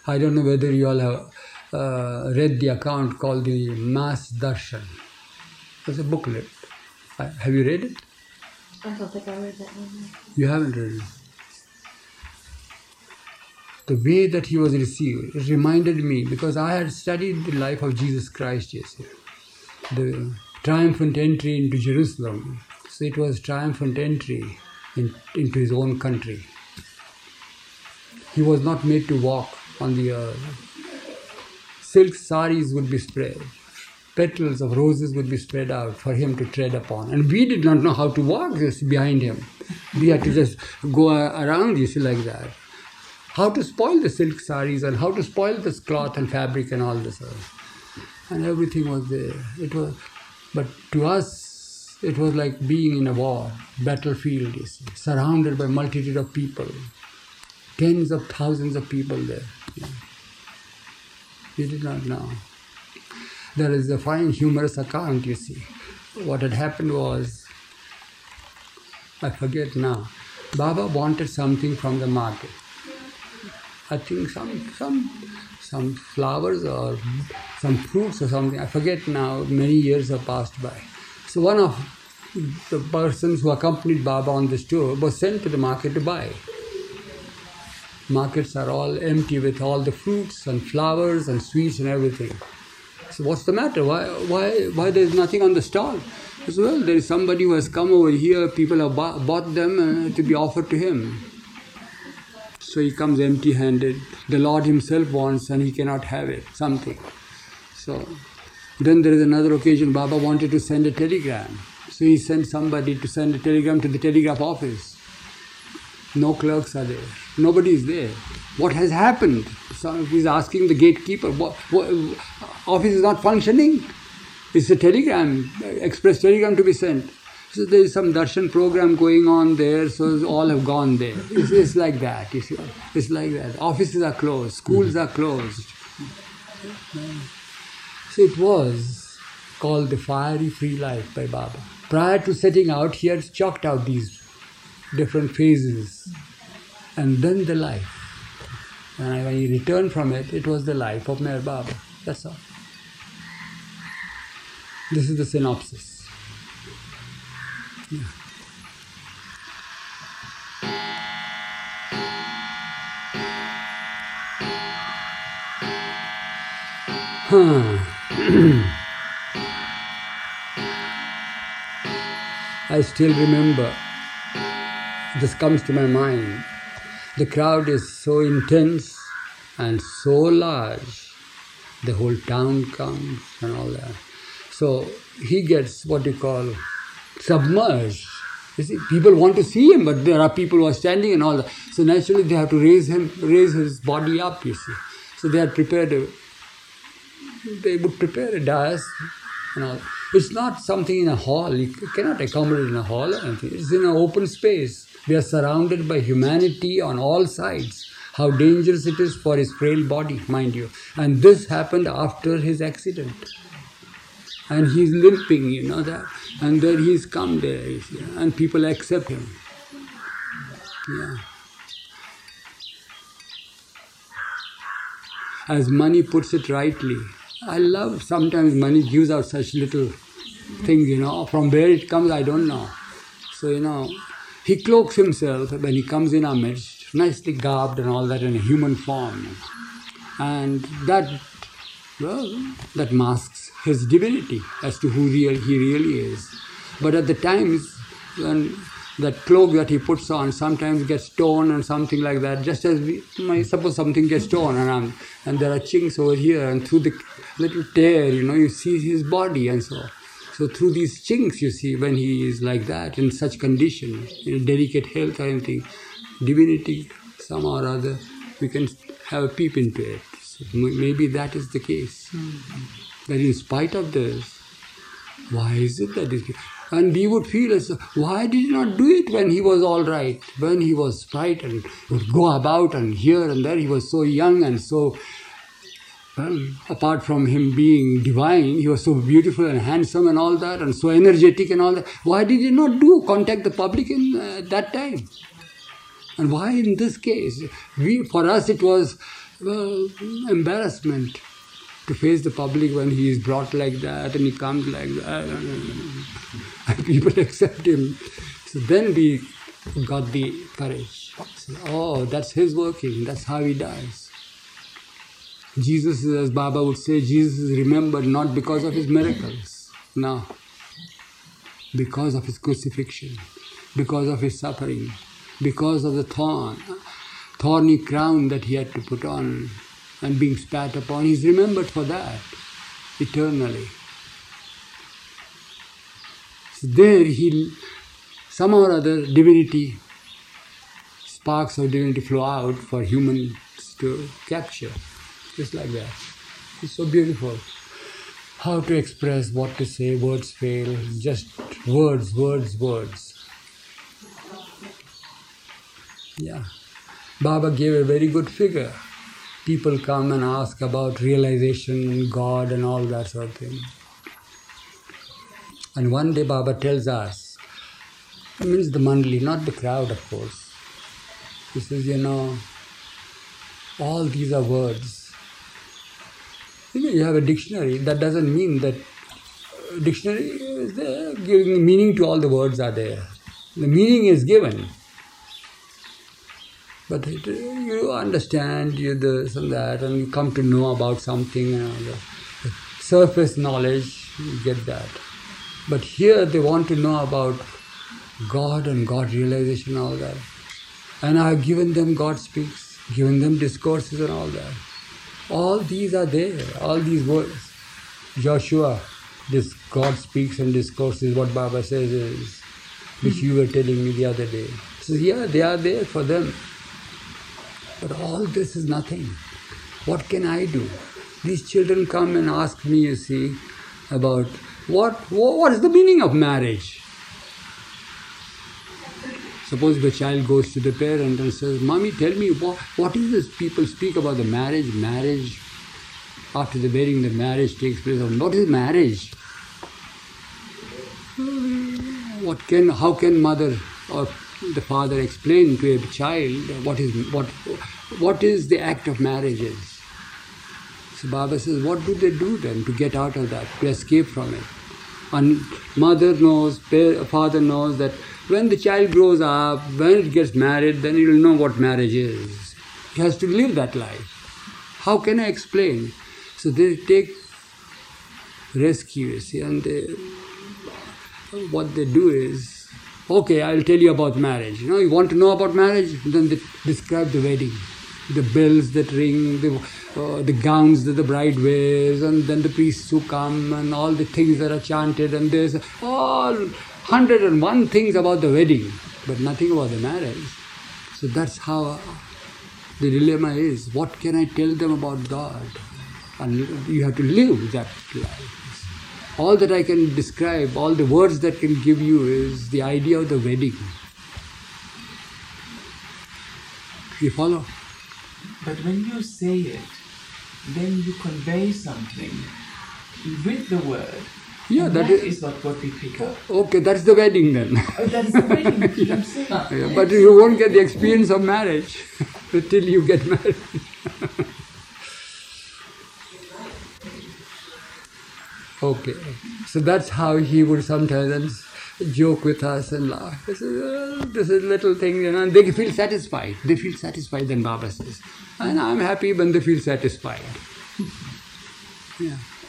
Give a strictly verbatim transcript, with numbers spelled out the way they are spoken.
I don't know whether you all have uh, read the account called the Mass Darshan. It's a booklet. Uh, have you read it? I don't think I read that one. You haven't read it. The way that he was received, it reminded me, because I had studied the life of Jesus Christ, yes, the triumphant entry into Jerusalem. So it was triumphant entry in, into his own country. He was not made to walk on the earth. Silk saris would be spread. Petals of roses would be spread out for him to tread upon. And we did not know how to walk just behind him. We had to just go around, you see, like that. How to spoil the silk saris and how to spoil this cloth and fabric and all this. And everything was there. It was, but to us, it was like being in a war, battlefield, you see, surrounded by multitude of people. Tens of thousands of people there. Yeah. We did not know. There is a fine humorous account, you see. What had happened was, I forget now, Baba wanted something from the market. I think some some some flowers or some fruits or something. I forget now, many years have passed by. So one of the persons who accompanied Baba on this tour was sent to the market to buy. Markets are all empty with all the fruits and flowers and sweets and everything. So what's the matter? Why why why there is nothing on the stall? I said, well, there is somebody who has come over here. People have bought them uh, to be offered to him. So he comes empty-handed. The Lord himself wants and he cannot have it, something. So then there is another occasion, Baba wanted to send a telegram. So he sent somebody to send a telegram to the telegraph office. No clerks are there. Nobody is there. What has happened? So he's asking the gatekeeper, what, what, office is not functioning? It's a telegram, express telegram to be sent. So there is some darshan program going on there, so all have gone there. It's, it's like that, you see. It's like that. Offices are closed, schools are closed. So it was called the Fiery Free Life by Baba. Prior to setting out, he had chalked out these different phases. And then the life. And when he returned from it, it was the life of Meher Baba. That's all. This is the synopsis. Yeah. Huh. I still remember, this comes to my mind, the crowd is so intense and so large, the whole town comes and all that. So he gets what you call submerged. You see, people want to see him, but there are people who are standing and all that. So naturally they have to raise him, raise his body up, you see. So they had prepared a, they would prepare a dais and all. It's not something in a hall. You cannot accommodate in a hall or anything. It's in an open space. We are surrounded by humanity on all sides. How dangerous it is for his frail body, mind you. And this happened after his accident. And he's limping, you know that. And then he's come there, you see, and people accept him. Yeah. As Mani puts it rightly, I love sometimes Mani gives out such little things, you know. From where it comes, I don't know. So, you know, he cloaks himself when he comes in our midst, nicely garbed and all that in a human form. And that, well, that masks his divinity as to who real he really is. But at the times when that cloak that he puts on sometimes gets torn and something like that, just as we, I suppose something gets torn and, um, and there are chinks over here, and through the little tear, you know, you see his body and so. So through these chinks, you see, when he is like that, in such condition, in delicate health or anything, divinity somehow or other, we can have a peep into it. So maybe that is the case. Mm-hmm. That in spite of this, why is it that this? And we would feel as, why did he not do it when he was all right? When he was right and would go about and here and there, he was so young and so, well, apart from him being divine, he was so beautiful and handsome and all that, and so energetic and all that. Why did he not do contact the public in uh, that time? And why in this case? We, for us it was well, embarrassment to face the public when he is brought like that and he comes like that and people accept him. So then we got the courage. So, oh, that's his working, that's how he dies. Jesus, as Baba would say, Jesus is remembered not because of his miracles, no, because of his crucifixion, because of his suffering, because of the thorn, thorny crown that he had to put on and being spat upon. He's remembered for that eternally. So there he, somehow or other, divinity, sparks of divinity flow out for humans to capture. Just like that. It's so beautiful. How to express, what to say, words fail. Just words, words, words. Yeah. Baba gave a very good figure. People come and ask about realization and God and all that sort of thing. And one day Baba tells us, I mean, it's the mandali, not the crowd, of course. He says, you know, all these are words. You know, you have a dictionary. That doesn't mean that dictionary is there, giving meaning to all the words are there. The meaning is given. But it, you understand you this and that, and you come to know about something, and all that. Surface knowledge, you get that. But here they want to know about God and God realization and all that. And I have given them God speaks, given them discourses and all that. All these are there, all these words. Joshua, this God speaks and discourses, what Baba says is, which you were telling me the other day. So yeah, they are there for them. But all this is nothing. What can I do? These children come and ask me, you see, about what, what is the meaning of marriage? Suppose the child goes to the parent and says, Mommy, tell me, what, what is this people speak about the marriage? Marriage, after the wedding, the marriage takes place. What is marriage? What can, how can mother or the father explain to a child what is, what, what is the act of marriage is? So Baba says, what do they do then to get out of that, to escape from it? And mother knows, father knows that when the child grows up, when it gets married, then he will know what marriage is. He has to live that life. How can I explain? So they take rescue, you see, and they, what they do is, okay, I'll tell you about marriage. You know, you want to know about marriage? Then they describe the wedding, the bells that ring, the, uh, the gowns that the bride wears, and then the priests who come, and all the things that are chanted, and there's all hundred and one things about the wedding, but nothing about the marriage. So that's how the dilemma is. What can I tell them about God? And you have to live that life. All that I can describe, all the words that can give you is the idea of the wedding. You follow? But when you say it, then you convey something with the word. Yeah, and that, that is, is not what we pick up. Okay, that's the wedding then. Oh, that's the wedding, that's what I'm saying. Yeah, but you won't get the experience of marriage till you get married. Okay, so that's how he would sometimes joke with us and laugh. This is, uh, this is little thing, you know, and they feel satisfied. They feel satisfied, then Baba says. And I'm happy when they feel satisfied. Yeah.